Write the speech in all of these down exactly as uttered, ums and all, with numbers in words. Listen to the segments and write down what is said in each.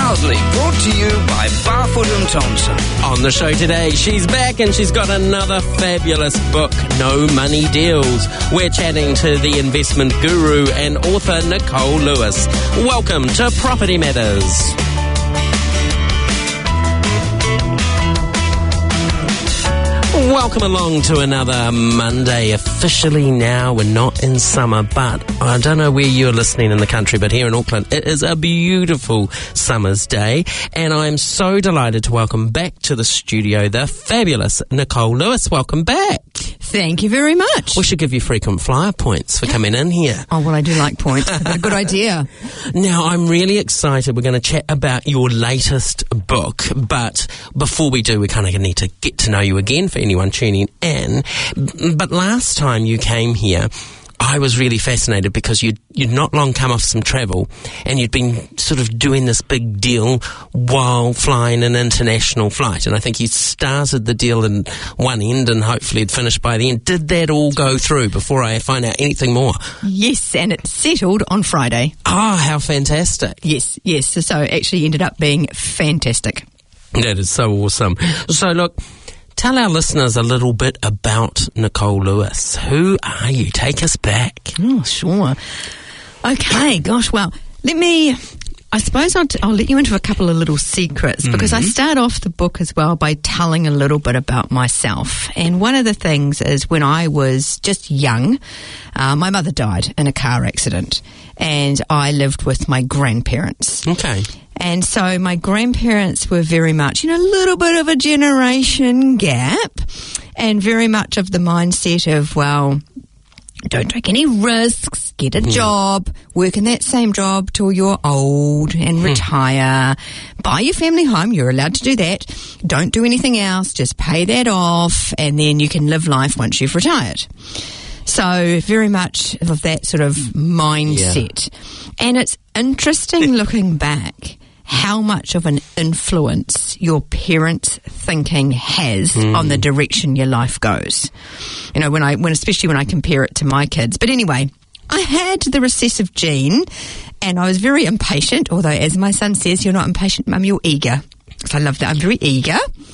Proudly brought to you by Barfoot and Thompson. On the show today, she's back and she's got another fabulous book, No Money Deals. We're chatting to the investment guru and author Nicole Lewis. Welcome to Property Matters. Welcome along to another Monday. Officially now, we're not in summer, but I don't know where you're listening in the country, but here in Auckland, it is a beautiful summer's day, and I'm so delighted to welcome back to the studio the fabulous Nicole Lewis. Welcome back. Thank you very much. We should give you frequent flyer points for coming in here. Oh, well, I do like points. That's a good idea. Now, I'm really excited. We're going to chat about your latest book, but before we do, we kind of need to get to know you again for anyone tuning in. But last time you came here, I was really fascinated because you'd, you'd not long come off some travel and you'd been sort of doing this big deal while flying an international flight. And I think you started the deal in one end and hopefully had finished by the end. Did that all go through before I find out anything more? Yes, and it settled on Friday. Ah, oh, how fantastic. Yes, yes. So it actually ended up being fantastic. That is so awesome. So look, tell our listeners a little bit about Nicole Lewis. Who are you? Take us back. Oh, sure. Okay, gosh, well, let me... I suppose I'll, t- I'll let you into a couple of little secrets because mm-hmm. I start off the book as well by telling a little bit about myself. And one of the things is when I was just young, uh, my mother died in a car accident and I lived with my grandparents. Okay. And so my grandparents were very much, you know, a little bit of a generation gap and very much of the mindset of, well, don't take any risks, get a mm. job, work in that same job till you're old and mm. retire, buy your family home, you're allowed to do that, don't do anything else, just pay that off and then you can live life once you've retired. So very much of that sort of mindset. Yeah. And it's interesting looking back how much of an influence your parents' thinking has mm. on the direction your life goes. You know, when I, when especially when I compare it to my kids. But anyway, I had the recessive gene, and I was very impatient. Although, as my son says, "You're not impatient, Mum. You're eager." So I love that. I'm very eager.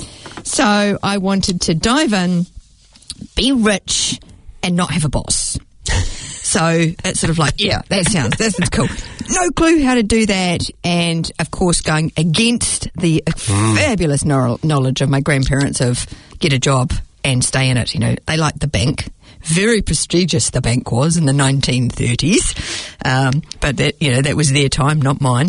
So I wanted to dive in, be rich, and not have a boss. So it's sort of like, yeah, that sounds, that sounds cool. No clue how to do that. And, of course, going against the mm. fabulous no- knowledge of my grandparents of get a job and stay in it. You know, they liked the bank. Very prestigious the bank was in the nineteen thirties. Um, but, that you know, that was their time, not mine.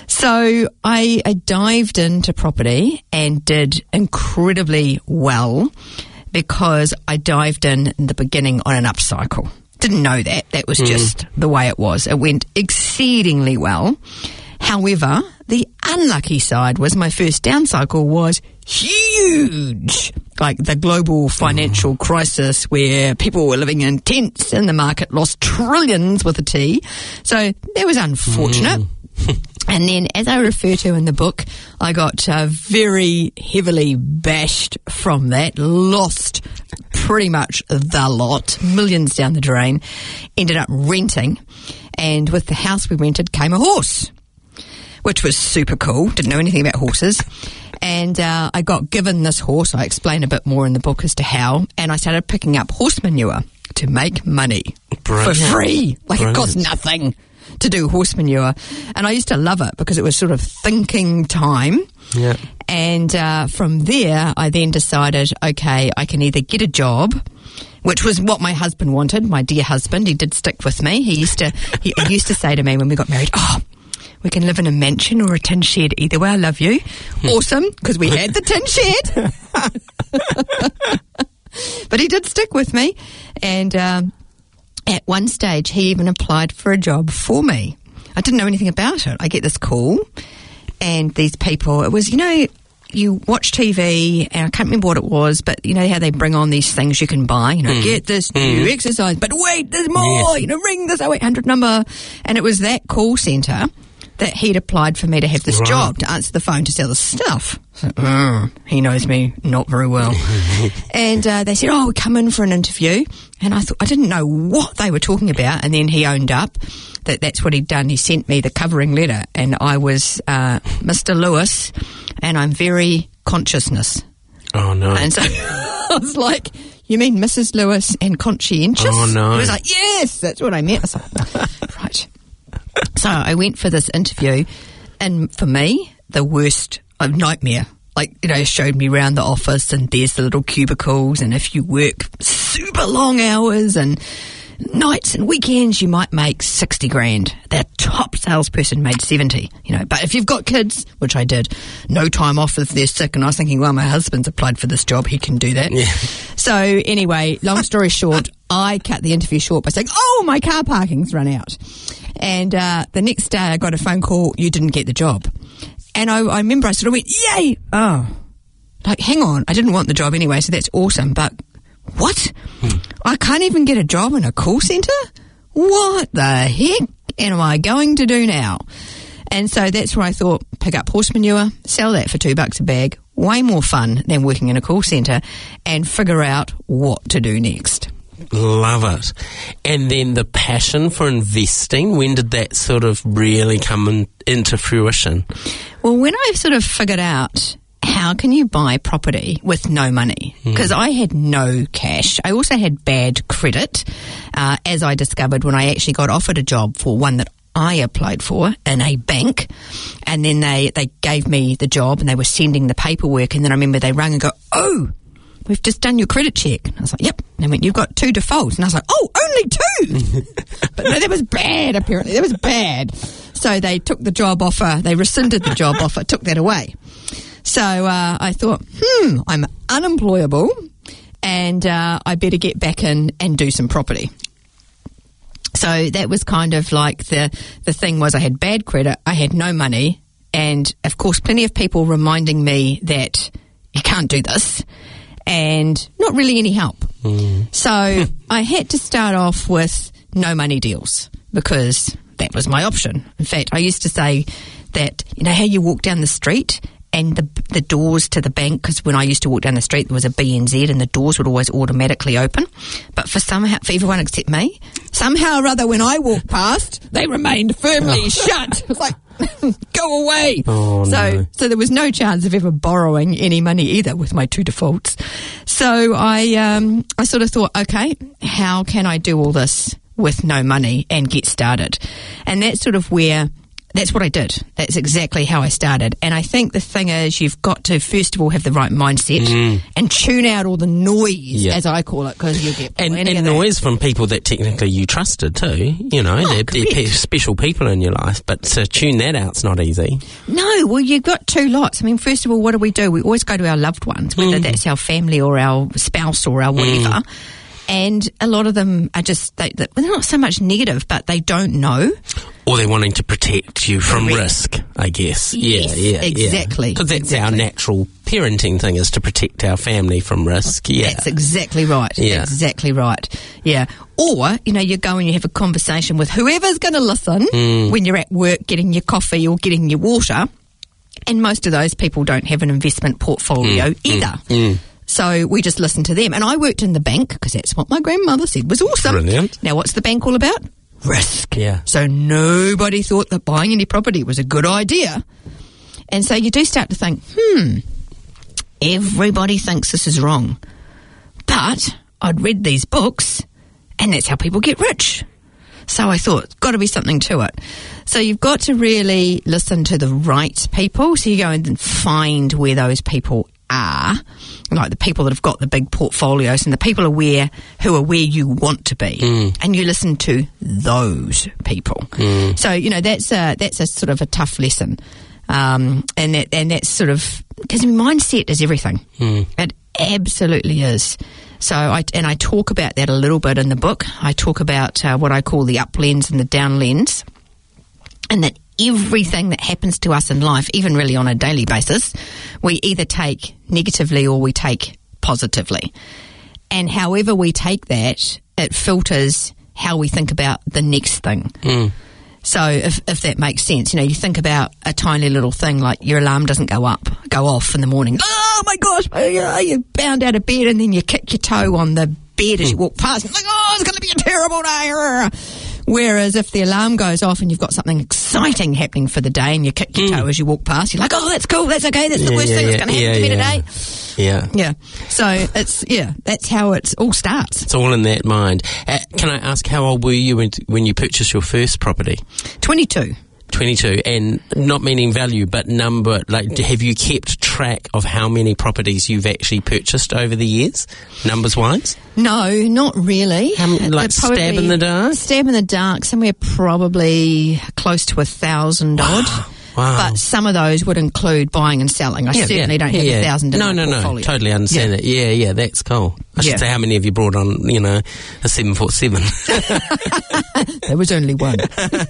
So I, I dived into property and did incredibly well because I dived in in the beginning on an upcycle. Didn't know that. That was just mm. the way it was. It went exceedingly well. However, the unlucky side was my first down cycle was huge. Like the global financial mm. crisis where people were living in tents and the market lost trillions with a T. So that was unfortunate. Mm. And then, as I refer to in the book, I got uh, very heavily bashed from that, lost pretty much the lot, millions down the drain, ended up renting, and with the house we rented came a horse, which was super cool. Didn't know anything about horses. And uh, I got given this horse. I explain a bit more in the book as to how, and I started picking up horse manure to make money. Brilliant. For free. Like Brilliant. It cost nothing to do horse manure. And I used to love it because it was sort of thinking time. Yeah. And uh, from there, I then decided, okay, I can either get a job, which was what my husband wanted, my dear husband. He did stick with me. He used to, he used to say to me when we got married, oh, we can live in a mansion or a tin shed. Either way, I love you. Awesome, because we had the tin shed. But he did stick with me. And um, at one stage, he even applied for a job for me. I didn't know anything about it. I get this call, and these people, it was, you know, you watch T V, and I can't remember what it was, but you know how they bring on these things you can buy, you know, mm. get this new mm. exercise, but wait, there's more, yes. you know, ring this oh eight hundred number. And it was that call centre that he'd applied for me to have this right. job, to answer the phone, to sell the stuff. So, mm, he knows me not very well. And uh, they said, oh, come in for an interview. And I thought, I didn't know what they were talking about. And then he owned up that that's what he'd done. He sent me the covering letter, and I was uh, Mister Lewis, and I'm very consciousness. Oh, no. And so I was like, you mean Missus Lewis and conscientious? Oh, no. He was like, yes, that's what I meant. I was like, right. So I went for this interview, and for me, the worst of nightmare. Like, you know, showed me around the office, and there's the little cubicles, and if you work super long hours and nights and weekends, you might make sixty grand. The top salesperson made seventy, you know. But if you've got kids, which I did, no time off if they're sick, and I was thinking, well, my husband's applied for this job, he can do that. Yeah. So anyway, long story short, I cut the interview short by saying, oh, my car parking's run out. And uh, the next day I got a phone call, you didn't get the job. And I, I remember I sort of went, yay! Oh, like, hang on, I didn't want the job anyway, so that's awesome. But what? Hmm. I can't even get a job in a call centre? What the heck am I going to do now? And so that's where I thought, pick up horse manure, sell that for two bucks a bag, way more fun than working in a call centre, and figure out what to do next. Love it. And then the passion for investing, when did that sort of really come in, into fruition? Well, when I sort of figured out how can you buy property with no money, because mm. I had no cash. I also had bad credit, uh, as I discovered when I actually got offered a job for one that I applied for in a bank, and then they, they gave me the job and they were sending the paperwork, and then I remember they rang and go, oh, we've just done your credit check. And I was like, yep. And they went, you've got two defaults. And I was like, oh, only two. But no, that was bad, apparently. That was bad. So they took the job offer, they rescinded the job offer, took that away. So uh, I thought, hmm, I'm unemployable, and uh, I better get back in and do some property. So that was kind of like the, the thing was I had bad credit, I had no money, and of course plenty of people reminding me that you can't do this, and not really any help. Mm. So I had to start off with no money deals because that was my option. In fact, I used to say that, you know how you walk down the street and the the doors to the bank, because when I used to walk down the street there was a B N Z and the doors would always automatically open, but for somehow for everyone except me, somehow or other when I walked past they remained firmly oh. shut. It was like, go away. Oh, so no. so there was no chance of ever borrowing any money either with my two defaults. So I um I sort of thought, okay, how can I do all this with no money and get started? And that's sort of where that's what I did. That's exactly how I started. And I think the thing is, you've got to, first of all, have the right mindset mm. and tune out all the noise, yeah. as I call it, because you get and, and noise from people that technically you trusted too. You know, oh, they're, they're pe- special people in your life, but to tune that out's not easy. No, well, you've got two lots. I mean, first of all, what do we do? We always go to our loved ones, whether mm. that's our family or our spouse or our whatever. Mm. And a lot of them are just, they, they're not so much negative, but they don't know. Or they're wanting to protect you from Correct. risk, I guess. Yes, yeah, yeah, exactly. Because that's exactly. our natural parenting thing, is to protect our family from risk. Yeah, that's exactly right. Yeah. Exactly right. Yeah. Or, you know, you go and you have a conversation with whoever's going to listen mm. when you're at work getting your coffee or getting your water, and most of those people don't have an investment portfolio mm. either. Mm. Mm. So we just listened to them. And I worked in the bank because that's what my grandmother said was awesome. Brilliant. Now, what's the bank all about? Risk. Yeah. So nobody thought that buying any property was a good idea. And so you do start to think, hmm, everybody thinks this is wrong. But I'd read these books, and that's how people get rich. So I thought, got to be something to it. So you've got to really listen to the right people. So you go and find where those people are, like the people that have got the big portfolios, and the people are where who are where you want to be, mm. and you listen to those people. Mm. So you know that's a that's a sort of a tough lesson, um, and that and that's sort of because mindset is everything. Mm. It absolutely is. So I and I talk about that a little bit in the book. I talk about uh, what I call the up lens and the down lens, and that everything that happens to us in life, even really on a daily basis, we either take negatively or we take positively. And however we take that, it filters how we think about the next thing. Mm. So if if that makes sense, you know, you think about a tiny little thing like your alarm doesn't go up, go off in the morning. Oh my gosh, you bound out of bed and then you kick your toe on the bed as you walk past. It's like, oh, it's going to be a terrible day. Whereas if the alarm goes off and you've got something exciting happening for the day and you kick your mm. toe as you walk past, you're like, oh, that's cool, that's okay, that's yeah, the worst yeah, thing yeah, that's going to yeah, happen to me yeah. today. Yeah. Yeah. So it's, yeah, that's how it all starts. It's all in that mind. Uh, can I ask, how old were you when, when you purchased your first property? twenty-two. twenty-two, and not meaning value, but number, like, have you kept track of how many properties you've actually purchased over the years, numbers-wise? No, not really. How many, like, stab in the dark? Stab in the dark, somewhere probably close to a thousand odd. Wow. But some of those would include buying and selling. I yeah, certainly yeah, don't have yeah, a thousand in no, my no, portfolio. No, totally understand yeah. that. Yeah, yeah, that's cool. I should yeah. say how many have you brought on, you know, a seven forty-seven? There was only one.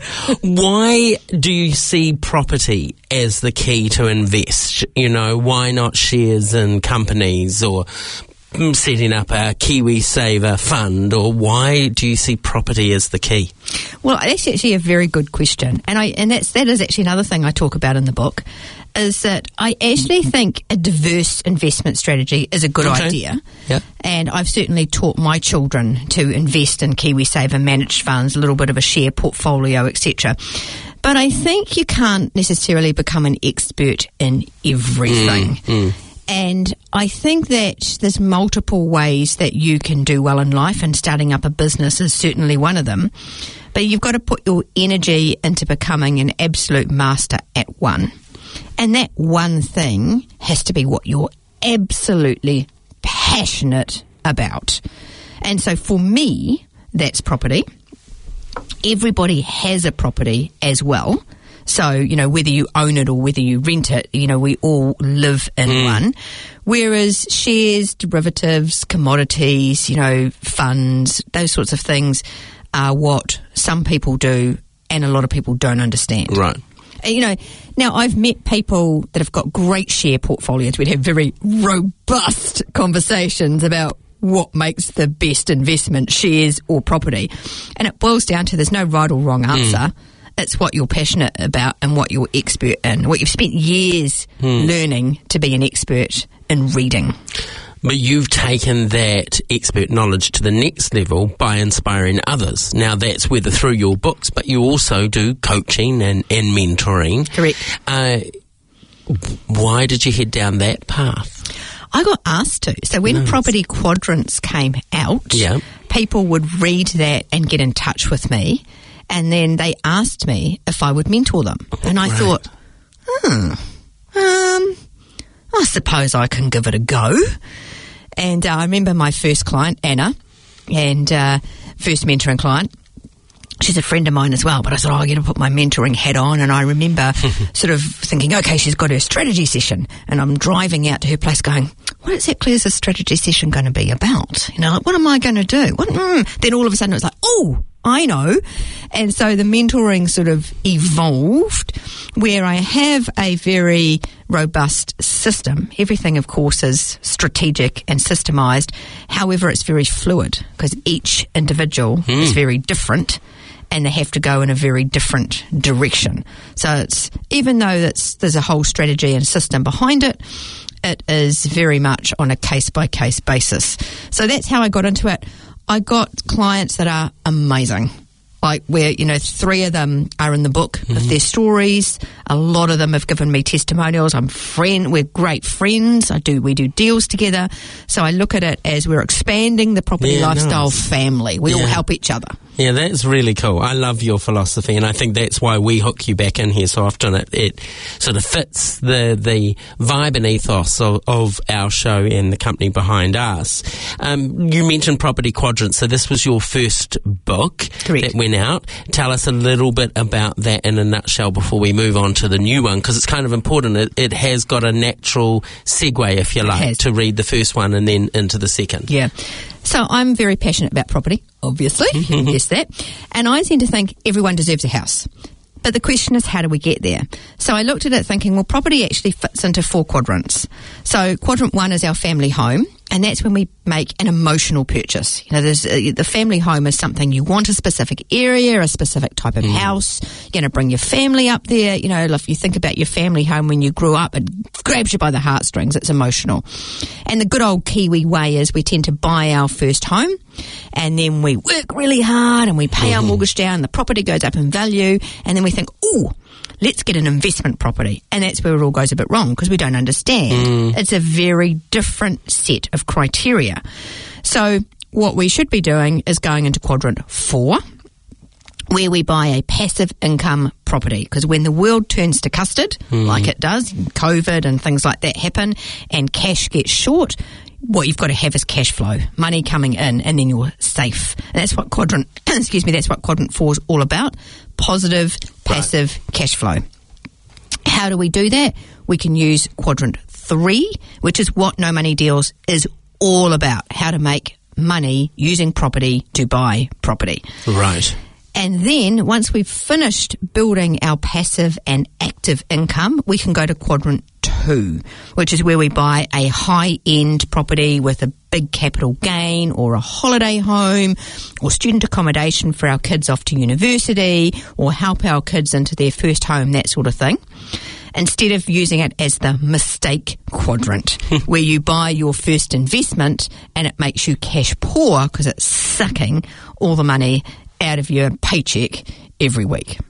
Why do you see property as the key to invest? You know, why not shares in companies or setting up a KiwiSaver fund, or why do you see property as the key? Well, that's actually a very good question, and I and that's that is actually another thing I talk about in the book, is that I actually think a diverse investment strategy is a good okay. idea. Yep. And I've certainly taught my children to invest in KiwiSaver managed funds, a little bit of a share portfolio, et cetera. But I think you can't necessarily become an expert in everything. Mm, mm. And I think that there's multiple ways that you can do well in life, and starting up a business is certainly one of them. But you've got to put your energy into becoming an absolute master at one. And that one thing has to be what you're absolutely passionate about. And so for me, that's property. Everybody has a property as well. So, you know, whether you own it or whether you rent it, you know, we all live in mm. one. Whereas shares, derivatives, commodities, you know, funds, those sorts of things are what some people do and a lot of people don't understand. Right. You know, now I've met people that have got great share portfolios. We'd have very robust conversations about what makes the best investment, shares or property. And it boils down to there's no right or wrong answer. Mm. It's what you're passionate about and what you're expert in, what you've spent years hmm. learning to be an expert in reading. But you've taken that expert knowledge to the next level by inspiring others. Now, that's whether through your books, but you also do coaching and, and mentoring. Correct. Uh, why did you head down that path? I got asked to. So when nice. Property Quadrants came out, yeah. people would read that and get in touch with me. And then they asked me if I would mentor them. And I right. thought, hmm, um, I suppose I can give it a go. And uh, I remember my first client, Anna, and uh, first mentoring client. She's a friend of mine as well, but I thought, oh, I'm going to put my mentoring hat on. And I remember sort of thinking, okay, she's got her strategy session. And I'm driving out to her place going, what exactly is this strategy session going to be about? You know, like, what am I going to do? What, mm. Then all of a sudden it was like, oh, I know. And so the mentoring sort of evolved where I have a very robust system. Everything, of course, is strategic and systemised. However, it's very fluid because each individual mm. is very different and they have to go in a very different direction. So it's, even though it's, there's a whole strategy and system behind it, it is very much on a case-by-case basis. So that's how I got into it. I got clients that are amazing. Like where, you know, three of them are in the book mm-hmm. of their stories. A lot of them have given me testimonials. I'm friend, we're great friends. I do, we do deals together. So I look at it as we're expanding the property yeah, lifestyle nice. family. We yeah. all help each other. Yeah, that's really cool. I love your philosophy, and I think that's why we hook you back in here so often. It, it sort of fits the, the vibe and ethos of, of our show and the company behind us. Um, you mentioned Property Quadrants, so this was your first book Correct. that went out. Tell us a little bit about that in a nutshell before we move on to the new one, because it's kind of important. It, it has got a natural segue, if you like, to read the first one and then into the second. Yeah. So I'm very passionate about property, obviously, you can guess that. And I tend to think everyone deserves a house. But the question is, how do we get there? So I looked at it thinking, well, property actually fits into four quadrants. So quadrant one is our family home, And that's when we make an emotional purchase. You know, there's, uh, the family home is something you want, a specific area, a specific type of mm. house. You're going to bring your family up there. You know, if you think about your family home when you grew up, it grabs you by the heartstrings. It's emotional. And the good old Kiwi way is we tend to buy our first home and then we work really hard and we pay mm-hmm. our mortgage down. The property goes up in value and then we think, ooh, let's get an investment property. And that's where it all goes a bit wrong because we don't understand. Mm. It's a very different set of criteria. So what we should be doing is going into quadrant four, where we buy a passive income property. Because when the world turns to custard, mm. like it does, COVID and things like that happen, and cash gets short, what you've got to have is cash flow, money coming in, and then you're safe. And that's what quadrant, excuse me, that's what quadrant four is all about. Positive, passive right. cash flow. How do we do that? We can use quadrant three, which is what No Money Deals is all about. How to make money using property to buy property. Right. And then once we've finished building our passive and active income, we can go to quadrant two, which is where we buy a high-end property with a big capital gain or a holiday home or student accommodation for our kids off to university or help our kids into their first home, that sort of thing. Instead of using it as the mistake quadrant, where you buy your first investment and it makes you cash poor because it's sucking all the money out of your paycheck every week.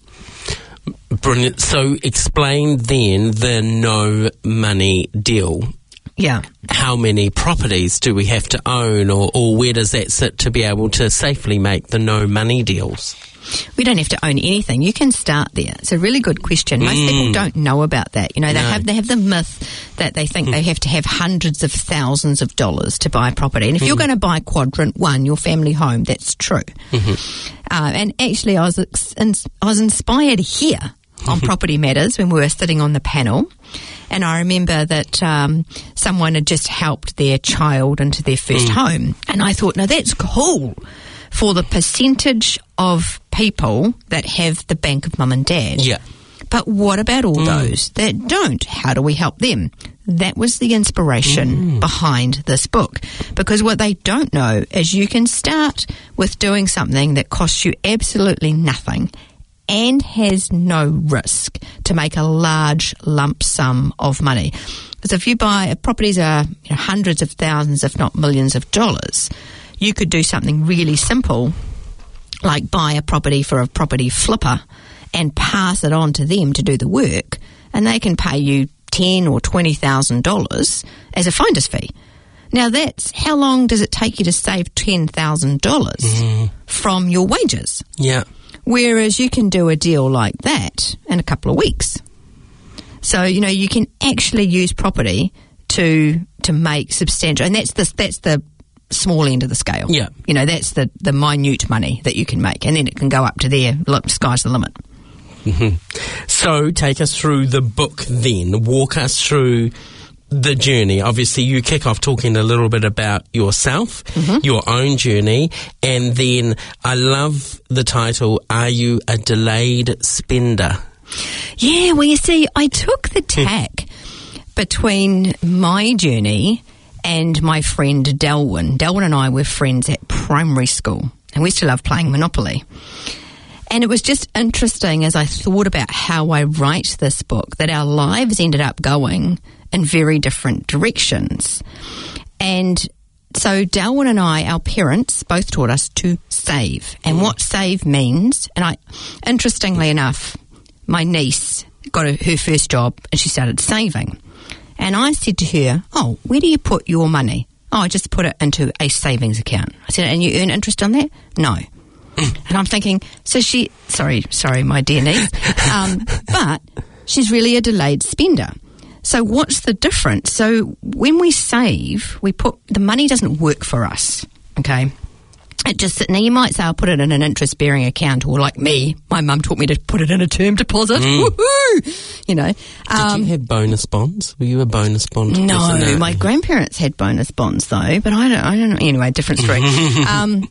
Brilliant. So explain then the no money deal. Yeah. How many properties do we have to own, or, or where does that sit to be able to safely make the no money deals? We don't have to own anything. You can start there. It's a really good question. Most mm. people don't know about that. You know, they no. have they have the myth that they think mm. they have to have hundreds of thousands of dollars to buy property. And if mm. you're going to buy quadrant one, your family home, that's true. Mm-hmm. Uh, and actually, I was ins- I was inspired here on Property Matters when we were sitting on the panel. And I remember that um, someone had just helped their child into their first mm. home. And I thought, now that's cool for the percentage of people that have the bank of mum and dad. Yeah. But what about all mm. those that don't? How do we help them? That was the inspiration mm. behind this book. Because what they don't know is you can start with doing something that costs you absolutely nothing and has no risk to make a large lump sum of money. Because if you buy, if properties are you know, hundreds of thousands, if not millions of dollars, you could do something really simple, like buy a property for a property flipper and pass it on to them to do the work, and they can pay you ten or twenty thousand dollars as a finder's fee. Now, that's how long does it take you to save ten thousand dollars mm. from your wages? Yeah. Whereas you can do a deal like that in a couple of weeks. So, you know, you can actually use property to to make substantial, and that's the that's the small end of the scale. Yeah. You know, that's the, the minute money that you can make, and then it can go up to there. Look, sky's the limit. Mm-hmm. So take us through the book then. Walk us through the journey. Obviously, you kick off talking a little bit about yourself, mm-hmm. your own journey, and then I love the title, Are You a Delayed Spender? Yeah, well, you see, I took the tack between my journey and my friend Delwyn. Delwyn and I were friends at primary school, and we used to love playing Monopoly. And it was just interesting as I thought about how I write this book that our lives ended up going in very different directions. And so Delwyn and I, our parents, both taught us to save. And what save means, and I, interestingly enough, my niece got a, her first job and she started saving. And I said to her, oh, where do you put your money? Oh, I just put it into a savings account. I said, and you earn interest on that? No. And I'm thinking, so she, sorry, sorry, my dear niece, um, but she's really a delayed spender. So what's the difference? So when we save, we put, the money doesn't work for us, okay? It just, now you might say I'll put it in an interest-bearing account, or like me, my mum taught me to put it in a term deposit. Mm. Woohoo! You know. Um, Did you have bonus bonds? Were you a bonus bond? No, no, my grandparents had bonus bonds though, but I don't, I don't know. Anyway, different story. um,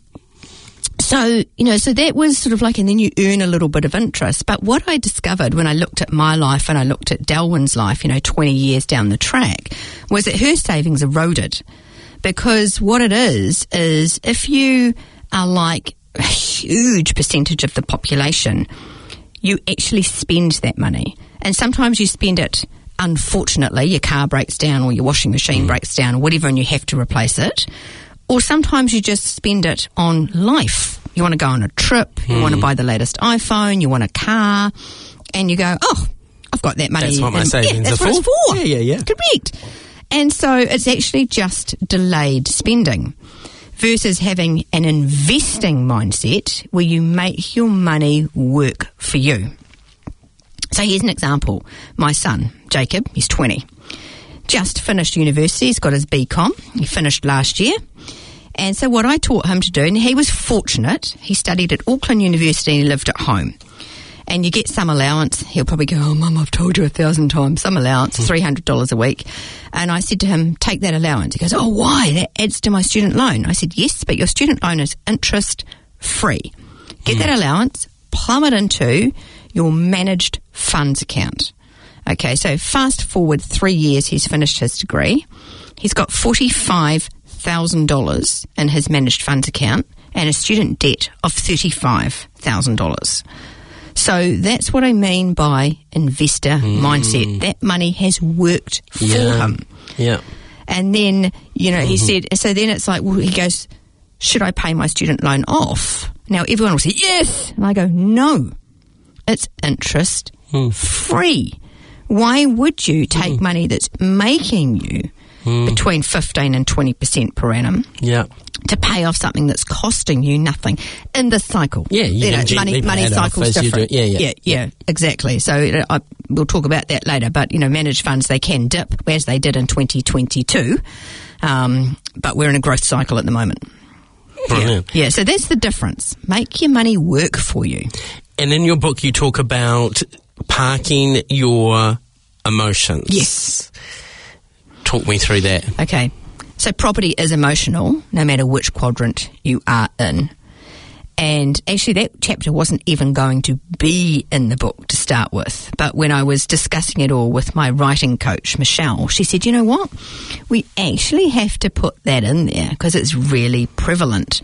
So, you know, so that was sort of like, and then you earn a little bit of interest. But what I discovered when I looked at my life and I looked at Delwyn's life, you know, twenty years down the track, was that her savings eroded. because what it is, is if you are like a huge percentage of the population, you actually spend that money. And sometimes you spend it, unfortunately, your car breaks down or your washing machine mm. breaks down or whatever and you have to replace it. Or sometimes you just spend it on life. You want to go on a trip, you mm. want to buy the latest iPhone, you want a car, and you go, oh, I've got that money. That's what my and, savings yeah, that's are what for. it's for. Yeah, yeah, yeah. Correct. And so it's actually just delayed spending versus having an investing mindset where you make your money work for you. So here's an example. My son, Jacob, he's twenty. Just finished university. He's got his B Com. He finished last year. And so what I taught him to do, and he was fortunate, he studied at Auckland University and he lived at home. And you get some allowance. He'll probably go, oh, Mum, I've told you a thousand times. Some allowance, three hundred dollars a week. And I said to him, take that allowance. He goes, oh, why? That adds to my student loan. I said, yes, but your student loan is interest free. Get mm. that allowance, plumb it into your managed funds account. Okay, so fast forward three years, he's finished his degree. He's got forty-five thousand dollars in his managed funds account and a student debt of thirty-five thousand dollars. So that's what I mean by investor mm. mindset. That money has worked for yeah. him. Yeah. And then, you know, mm-hmm. he said, so then it's like, well, he goes, should I pay my student loan off? Now everyone will say, yes. And I go, no, it's interest mm. free. Why would you take mm. money that's making you mm. between fifteen and twenty percent per annum yeah. to pay off something that's costing you nothing in the cycle? Yeah, you, you know, money, money cycle's different. Yeah, yeah. yeah, yeah, exactly. So you know, I, we'll talk about that later. But you know, managed funds, they can dip as they did in twenty twenty-two, um, but we're in a growth cycle at the moment. Brilliant. Yeah. yeah, so that's the difference. Make your money work for you. And in your book, you talk about parking your emotions. Yes. Talk me through that. Okay. So property is emotional, no matter which quadrant you are in. And actually that chapter wasn't even going to be in the book to start with. But when I was discussing it all with my writing coach, Michelle, she said, you know what? We actually have to put that in there because it's really prevalent.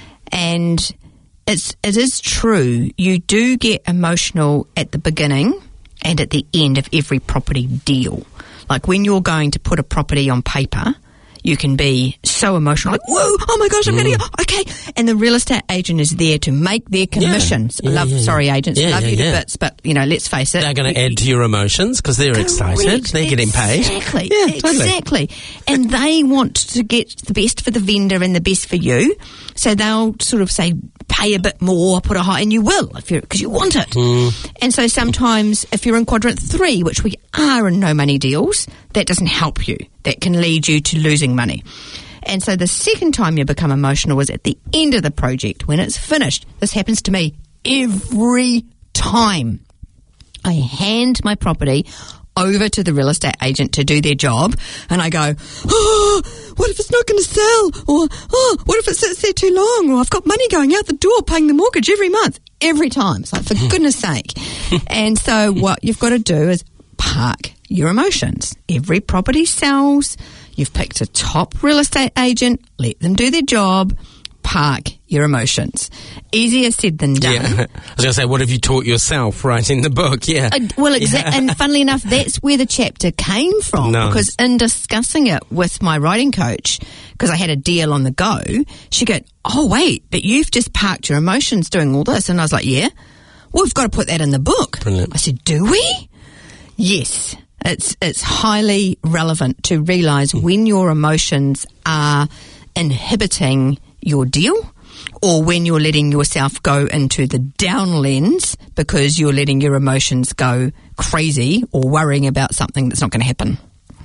And it's, it is true. You do get emotional at the beginning and at the end of every property deal. Like when you're going to put a property on paper, you can be so emotional, like, whoa, oh my gosh, I'm mm. going to go, okay. And the real estate agent is there to make their commissions. Yeah. I love, yeah, yeah. sorry, agents, yeah, love yeah, you to yeah. bits, but, you know, let's face it. They're going to add to your emotions because they're Correct. excited. They're getting paid. Exactly. Yeah, totally. Exactly. And they want to get the best for the vendor and the best for you. So they'll sort of say, pay a bit more, put a high, and you will if you're, because you want it. Mm. And so sometimes if you're in quadrant three, which we are in no money deals, that doesn't help you. That can lead you to losing money. And so the second time you become emotional is at the end of the project when it's finished. This happens to me every time. I hand my property over to the real estate agent to do their job, and I go, oh, what if it's not going to sell? Or, oh, what if it sits there too long? Or I've got money going out the door paying the mortgage every month. Every time. It's like, for goodness sake. And so what you've got to do is park your emotions. Every property sells. You've picked a top real estate agent. Let them do their job. Park your emotions. Easier said than done. Yeah. I was going to say, what have you taught yourself writing the book? Yeah. Uh, well, exa- yeah. and funnily enough, that's where the chapter came from. Nice. Because in discussing it with my writing coach, because I had a deal on the go, she go, oh, wait, but you've just parked your emotions doing all this. And I was like, yeah, well, we've got to put that in the book. Brilliant. I said, do we? Yes. It's it's highly relevant to realise when your emotions are inhibiting your deal or when you're letting yourself go into the down lens because you're letting your emotions go crazy or worrying about something that's not going to happen.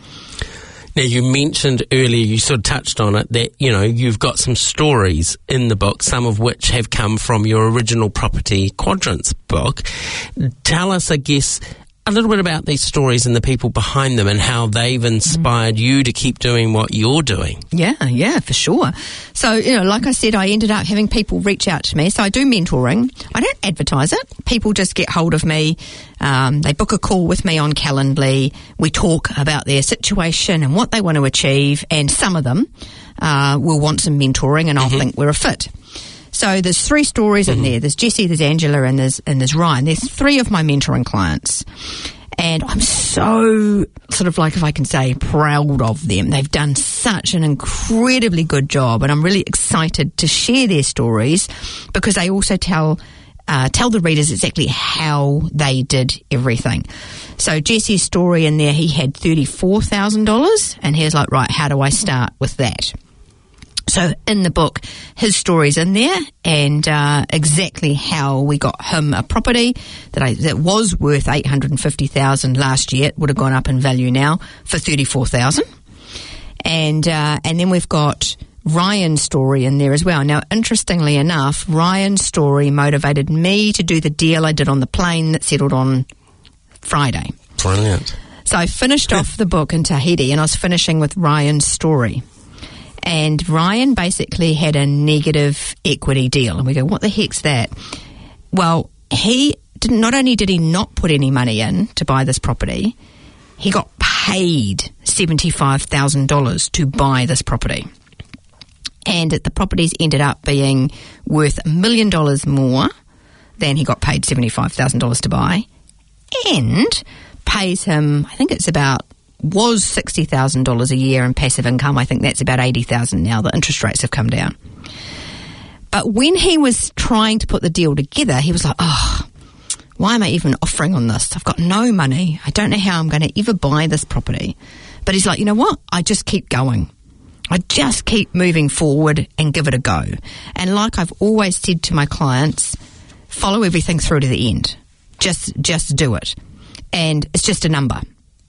Now, you mentioned earlier, you sort of touched on it, that, you know, you've got some stories in the book, some of which have come from your original Property Quadrants book. Tell us, I guess, a little bit about these stories and the people behind them and how they've inspired mm. you to keep doing what you're doing. Yeah, yeah, for sure. So, you know, like I said, I ended up having people reach out to me. So I do mentoring. I don't advertise it. People just get hold of me. Um, they book a call with me on Calendly. We talk about their situation and what they want to achieve. And some of them uh, will want some mentoring, and I'll mm-hmm. think we're a fit. So there's three stories mm-hmm. in there. There's Jessie, there's Angela, and there's and there's Ryan. There's three of my mentoring clients. And I'm so, sort of like, if I can say, proud of them. They've done such an incredibly good job, and I'm really excited to share their stories, because they also tell uh, tell the readers exactly how they did everything. So Jesse's story in there, he had thirty-four thousand dollars, and he was like, right, how do I start with that? So in the book, his story's in there, and uh, exactly how we got him a property that I, that was worth eight hundred fifty thousand dollars last year. It would have gone up in value now for thirty-four thousand dollars. And uh, and then we've got Ryan's story in there as well. Now, interestingly enough, Ryan's story motivated me to do the deal I did on the plane that settled on Friday. Brilliant. So I finished off the book in Tahiti, and I was finishing with Ryan's story. And Ryan basically had a negative equity deal. And we go, what the heck's that? Well, he didn't, not only did he not put any money in to buy this property, he got paid seventy-five thousand dollars to buy this property. And the properties ended up being worth a million dollars more than he got paid seventy-five thousand dollars to buy, and pays him, I think it's about, was sixty thousand dollars a year in passive income. I think that's about eighty thousand dollars now. The interest rates have come down. But when he was trying to put the deal together, he was like, oh, why am I even offering on this? I've got no money. I don't know how I'm going to ever buy this property. But he's like, you know what? I just keep going. I just keep moving forward and give it a go. And like I've always said to my clients, follow everything through to the end. Just, just do it. And it's just a number.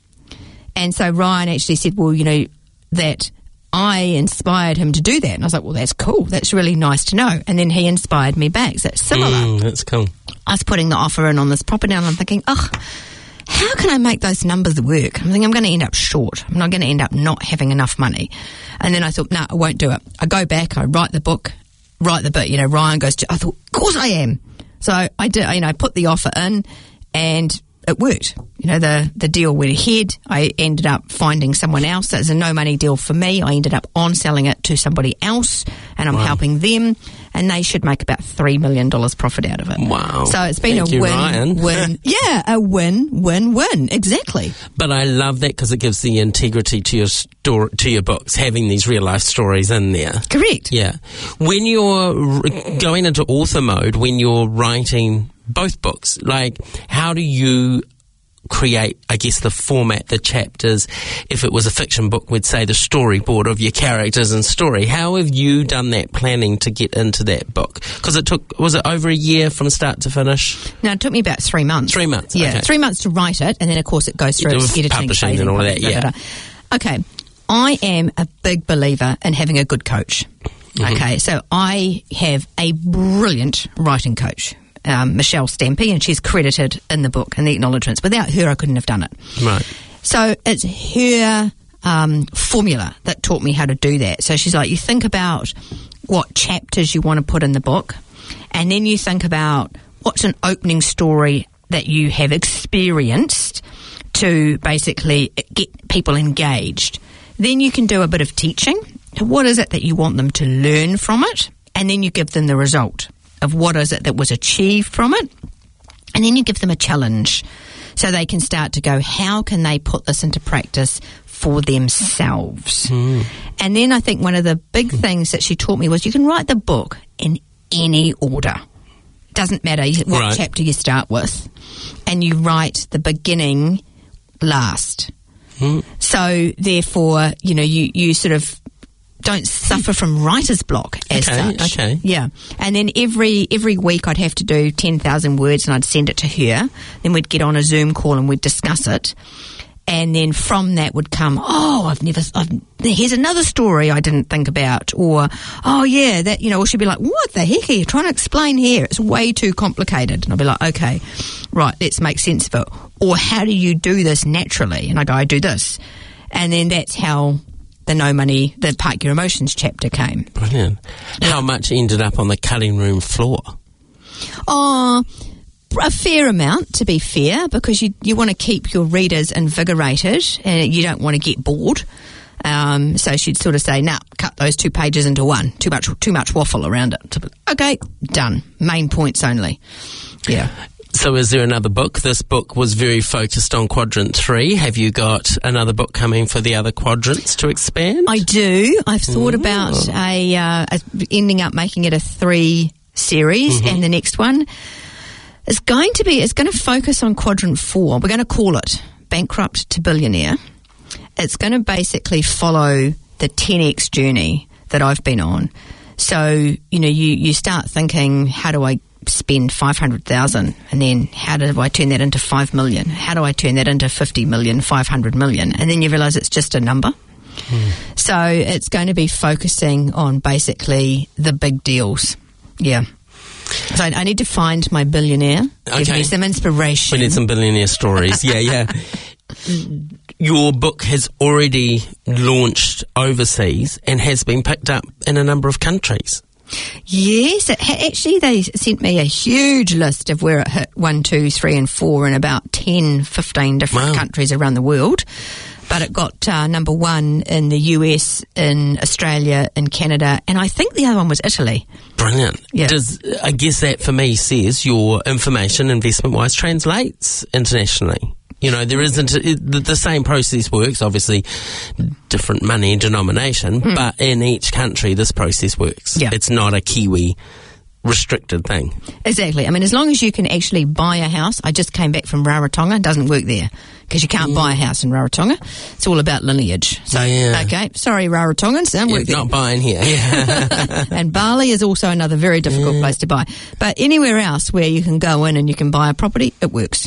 And so Ryan actually said, well, you know, that I inspired him to do that. And I was like, well, that's cool. That's really nice to know. And then he inspired me back. So it's similar. Mm, that's cool. I was putting the offer in on this property, and I'm thinking, oh, how can I make those numbers work? I'm thinking I'm going to end up short. I'm not going to end up not having enough money. And then I thought, no, nah, I won't do it. I go back, I write the book, write the bit. You know, Ryan goes to, I thought, of course I am. So I did, you know, I put the offer in, and it worked. You know, the, the deal went ahead. I ended up finding someone else. That's a no money deal for me. I ended up on selling it to somebody else, and I'm wow. helping them, and they should make about three million dollars profit out of it. Wow. So it's been Thank a you, win, Ryan. win. Yeah, a win, win, win. Exactly. But I love that, because it gives the integrity to your story, to your books, having these real life stories in there. Correct. Yeah. When you're going into author mode, when you're writing both books, like, how do you create, I guess, the format, the chapters? If it was a fiction book, we'd say the storyboard of your characters and story. How have you done that planning to get into that book? Because it took, was it over a year from start to finish? No, it took me about three months. Three months, Yeah, okay. three months to write it, and then, of course, it goes through its editing, publishing phasing, and all of that, yeah. da, da, da. Okay, I am a big believer in having a good coach. Mm-hmm. Okay, so I have a brilliant writing coach, Um, Michelle Stampy, and she's credited in the book and the acknowledgements. Without her, I couldn't have done it. Right. So it's her um, formula that taught me how to do that. So she's like, you think about what chapters you want to put in the book, and then you think about what's an opening story that you have experienced to basically get people engaged. Then you can do a bit of teaching. What is it that you want them to learn from it? And then you give them the result of what is it that was achieved from it. And then you give them a challenge so they can start to go, how can they put this into practice for themselves? Mm. And then I think one of the big things that she taught me was you can write the book in any order. It doesn't matter what right. chapter you start with. And you write the beginning last. Mm. So therefore, you know, you, you sort of don't suffer from writer's block as okay, such. Okay. Yeah. And then every every week I'd have to do ten thousand words, and I'd send it to her. Then we'd get on a Zoom call and we'd discuss it. And then from that would come, oh, I've never, I've, here's another story I didn't think about. Or, oh, yeah, that, you know, or she'd be like, what the heck are you trying to explain here? It's way too complicated. And I'd be like, okay, right, let's make sense of it. Or how do you do this naturally? And I go, I do this. And then that's how the No Money, the Park Your Emotions chapter came. Brilliant. How much ended up on the cutting room floor? Oh, a fair amount, to be fair, because you you want to keep your readers invigorated and you don't want to get bored. Um, so she'd sort of say, "Nah, cut those two pages into one. Too much, too much waffle around it." Okay, done. Main points only. Yeah. So is there another book? This book was very focused on quadrant three. Have you got another book coming for the other quadrants to expand? I do. I've thought Ooh. about a, uh, a ending up making it a three series, mm-hmm. and the next one is going to be, it's going to focus on quadrant four. We're going to call it Bankrupt to Billionaire. It's going to basically follow the ten X journey that I've been on. So, you know, you, you start thinking, how do I spend five hundred thousand, and then how do I turn that into five million? How do I turn that into fifty million, five hundred million? And then you realise it's just a number. Mm. So it's going to be focusing on basically the big deals. Yeah. So I, I need to find my billionaire. Okay. Give me some inspiration. We need some billionaire stories. Yeah, yeah. Your book has already launched overseas and has been picked up in a number of countries. Yes, it ha- actually they sent me a huge list of where it hit one, two, three and four in about ten, fifteen different wow. countries around the world. But it got uh, number one in the U S, in Australia, in Canada, and I think the other one was Italy. Brilliant. Yeah. Does, I guess that for me says your information investment-wise translates internationally. You know, there isn't, it, the, the same process works, obviously different money denomination, mm. but in each country this process works. Yeah. It's not a Kiwi restricted thing. Exactly. I mean, as long as you can actually buy a house. I just came back from Rarotonga. It doesn't work there because you can't mm. buy a house in Rarotonga. It's all about lineage. So, yeah. okay, sorry Rarotongans, don't work yeah, there. Not buying here. Yeah. And Bali is also another very difficult yeah. place to buy. But anywhere else where you can go in and you can buy a property, it works.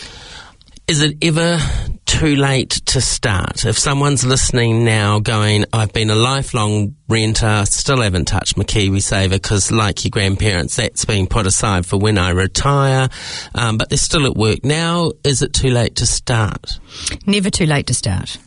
Is it ever too late to start? If someone's listening now going, I've been a lifelong renter, still haven't touched my KiwiSaver because, like your grandparents, that's been put aside for when I retire, um, but they're still at work now, is it too late to start? Never too late to start.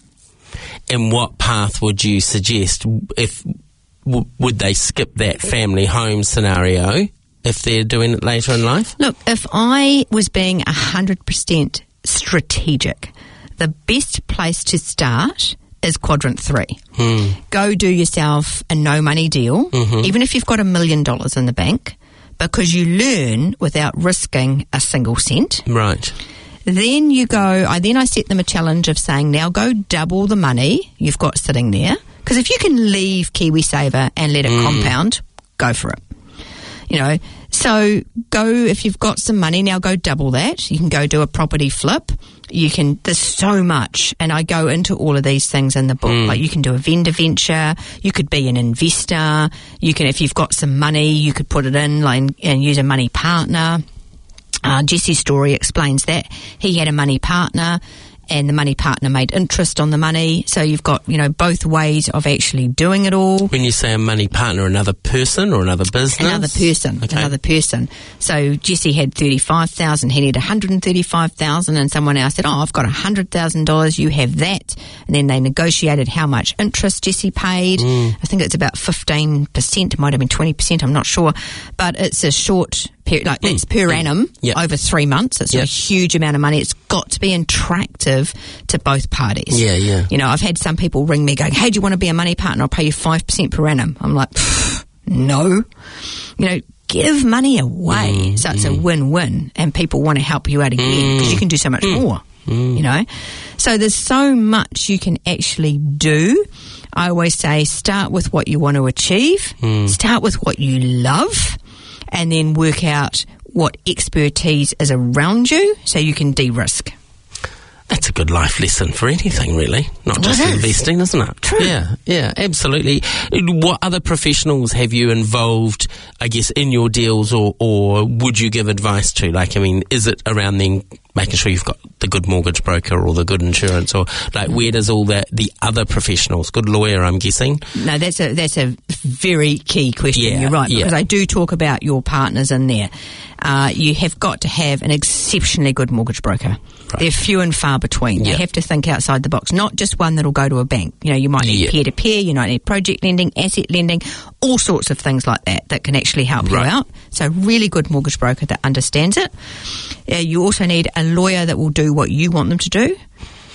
And what path would you suggest? If w- would they skip that family home scenario if they're doing it later in life? Look, if I was being one hundred percent strategic, the best place to start is quadrant three. Hmm. Go do yourself a no money deal, mm-hmm. even if you've got a million dollars in the bank, because you learn without risking a single cent. Right. Then you go, I then I set them a challenge of saying, now go double the money you've got sitting there, because if you can leave KiwiSaver and let it mm. compound, go for it. You know, so go, if you've got some money, now go double that. You can go do a property flip. You can, there's so much, and I go into all of these things in the book. Mm. Like you can do a vendor venture, you could be an investor, you can, if you've got some money, you could put it in like, and use a money partner. Uh, Jesse's story explains that. He had a money partner, and the money partner made interest on the money. So you've got, you know, both ways of actually doing it all. When you say a money partner, another person or another business? Another person. Okay. Another person. So Jesse had thirty-five thousand dollars, he had one hundred thirty-five thousand dollars, and someone else said, oh, I've got one hundred thousand dollars, you have that. And then they negotiated how much interest Jesse paid. Mm. I think it's about fifteen percent, it might have been twenty percent, I'm not sure. But it's a short period, like mm. it's per mm. annum yep. over three months. It's yep. a huge amount of money. It's got to be attractive to both parties. Yeah, yeah. You know, I've had some people ring me going, hey, do you want to be a money partner? I'll pay you five percent per annum. I'm like, no. You know, give money away. Mm, so it's mm. a win-win, and people want to help you out again because mm. you can do so much mm. more, mm. you know. So there's so much you can actually do. I always say start with what you want to achieve, mm. start with what you love, and then work out what expertise is around you so you can de-risk. That's a good life lesson for anything, really. Not just is. investing, isn't it? True. Yeah, yeah, absolutely. What other professionals have you involved, I guess, in your deals, or, or would you give advice to? Like, I mean, is it around then making sure you've got the good mortgage broker or the good insurance, or like where does all that, the other professionals, good lawyer, I'm guessing? No, that's a that's a very key question. Yeah, You're right, yeah. because I do talk about your partners in there. Uh, you have got to have an exceptionally good mortgage broker. Right. They're few and far between. Yeah. You have to think outside the box, not just one that'll go to a bank. You know, you might need yeah. peer-to-peer, you might need project lending, asset lending, all sorts of things like that that can actually help right. you out. So really good mortgage broker that understands it. Uh, you also need a lawyer that will do what you want them to do.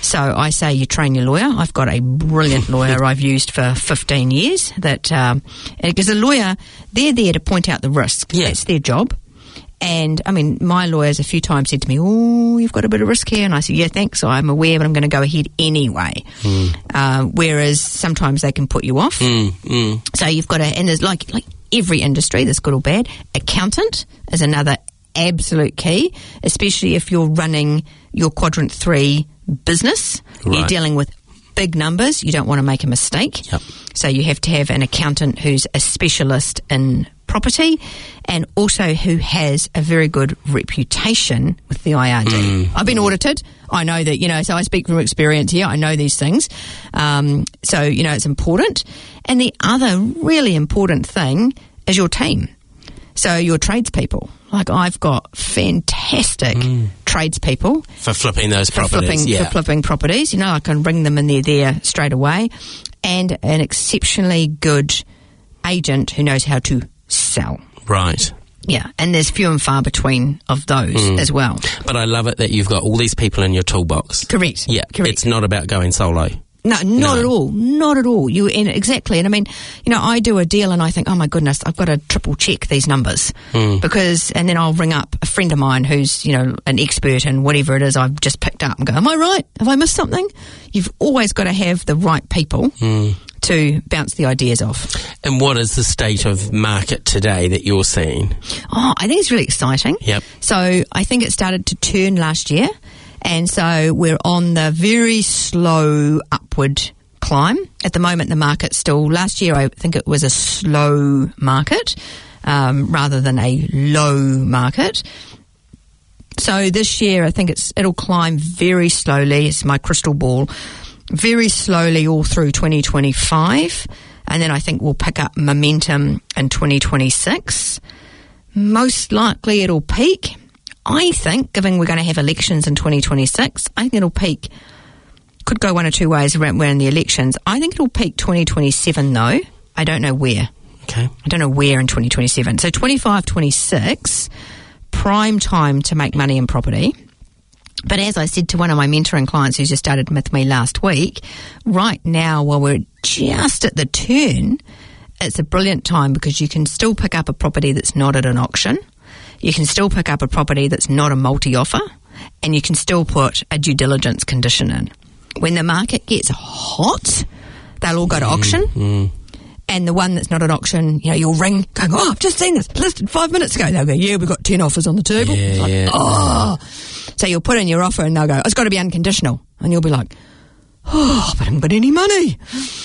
So I say you train your lawyer. I've got a brilliant lawyer I've used for fifteen years. That um, because a lawyer, they're there to point out the risk. Yeah. That's their job. And, I mean, my lawyers a few times said to me, oh, you've got a bit of risk here. And I said, yeah, thanks, I'm aware, but I'm going to go ahead anyway. Mm. Uh, whereas sometimes they can put you off. Mm, mm. So you've got to, and there's like, like every industry, that's good or bad. Accountant is another absolute key, especially if you're running your quadrant three business. Right. You're dealing with big numbers. You don't want to make a mistake. Yep. So you have to have an accountant who's a specialist in property and also who has a very good reputation with the I R D. Mm. I've been audited. I know that, you know, so I speak from experience here. I know these things. Um, so, you know, it's important. And the other really important thing is your team. So your tradespeople. Like I've got fantastic mm. tradespeople. For flipping those for properties, flipping, yeah. For flipping properties. You know, I can bring them in there, there straight away. And an exceptionally good agent who knows how to sell. Right. Yeah, and there's few and far between of those mm. as well. But I love it that you've got all these people in your toolbox. Correct. Yeah, correct. It's not about going solo. No, not no. at all. Not at all. You and exactly. And I mean, you know, I do a deal and I think, oh my goodness, I've got to triple check these numbers mm. because, and then I'll ring up a friend of mine who's, you know, an expert in whatever it is I've just picked up and go, am I right? Have I missed something? You've always got to have the right people mm. to bounce the ideas off. And what is the state of market today that you're seeing? Oh, I think it's really exciting. Yep. So I think it started to turn last year. And so we're on the very slow upward climb. At the moment, the market's still, last year I think it was a slow market um, rather than a low market. So this year I think it's it'll climb very slowly. It's my crystal ball. Very slowly all through twenty twenty-five. And then I think we'll pick up momentum in twenty twenty-six. Most likely it'll peak. I think, given we're going to have elections in twenty twenty-six, I think it'll peak, could go one or two ways around we're in the elections. I think it'll peak twenty twenty-seven though. I don't know where. Okay. I don't know where in twenty twenty-seven. So twenty-five, twenty-six, prime time to make money in property. But as I said to one of my mentoring clients who just started with me last week, right now while we're just at the turn, it's a brilliant time because you can still pick up a property that's not at an auction. You can still pick up a property that's not a multi-offer, and you can still put a due diligence condition in. When the market gets hot, they'll all go to auction, mm, mm. and the one that's not at auction, you know, you'll ring, going, oh, I've just seen this, listed five minutes ago. They'll go, yeah, we've got ten offers on the table. Yeah, like, yeah. Oh. So you'll put in your offer, and they'll go, it's got to be unconditional. And you'll be like, oh, but I haven't got any money.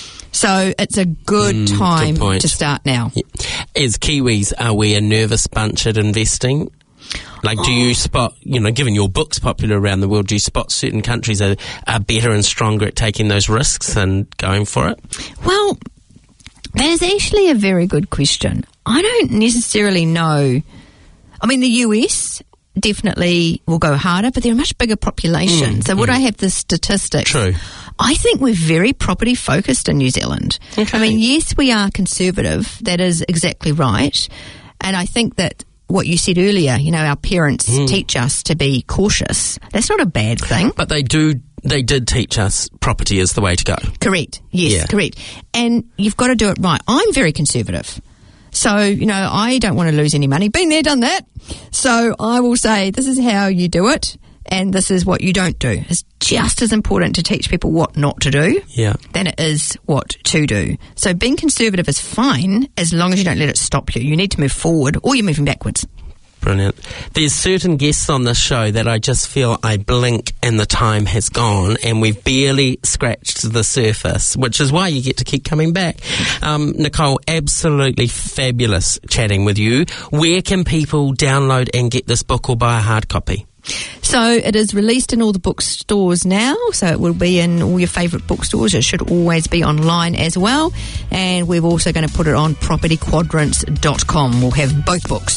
So it's a good mm, time good to start now. Yeah. As Kiwis, are we a nervous bunch at investing? Like, do you spot, you know, given your book's popular around the world, do you spot certain countries are, are better and stronger at taking those risks and going for it? Well, that is actually a very good question. I don't necessarily know. I mean, the U S definitely will go harder, but they're a much bigger population. Mm, so would mm. I have the statistics? True. I think we're very property focused in New Zealand. Okay. I mean, yes, we are conservative. That is exactly right. And I think that what you said earlier, you know, our parents mm. teach us to be cautious. That's not a bad thing. But they do, they did teach us property is the way to go. Correct. Yes, yeah. correct. And you've got to do it right. I'm very conservative. So, you know, I don't want to lose any money. Been there, done that. So I will say, this is how you do it, and this is what you don't do. It's just as important to teach people what not to do yeah. than it is what to do. So being conservative is fine as long as you don't let it stop you. You need to move forward or you're moving backwards. Brilliant. There's certain guests on this show that I just feel I blink and the time has gone and we've barely scratched the surface, which is why you get to keep coming back. Um, Nicole, absolutely fabulous chatting with you. Where can people download and get this book or buy a hard copy? So it is released in all the bookstores now, so it will be in all your favourite bookstores. It should always be online as well, and we're also going to put it on property quadrants dot com. We'll have both books.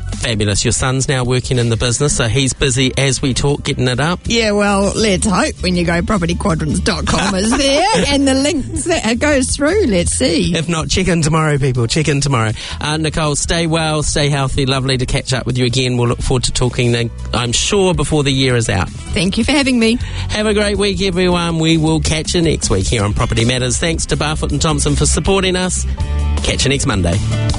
Fabulous. Your son's now working in the business, so he's busy as we talk, getting it up. Yeah, well, let's hope when you go property quadrants dot com is there and the links that it goes through. Let's see. If not, check in tomorrow, people. Check in tomorrow. Uh, Nicole, stay well, stay healthy. Lovely to catch up with you again. We'll look forward to talking, uh, I'm sure, before the year is out. Thank you for having me. Have a great week, everyone. We will catch you next week here on Property Matters. Thanks to Barfoot and Thompson for supporting us. Catch you next Monday.